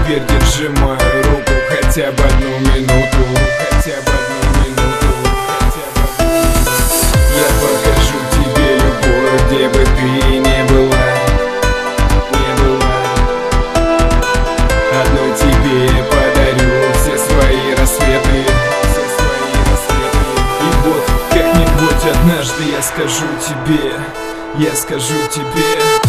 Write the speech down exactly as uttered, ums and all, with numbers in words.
теперь держи мою руку хотя бы одну минуту, хотя бы одну минуту, хотя бы одну минуту. Я покажу тебе любовь, где бы ты не была, не была. Одной тебе подарю все свои рассветы, все свои рассветы. И вот, как-нибудь однажды я скажу тебе, я скажу тебе: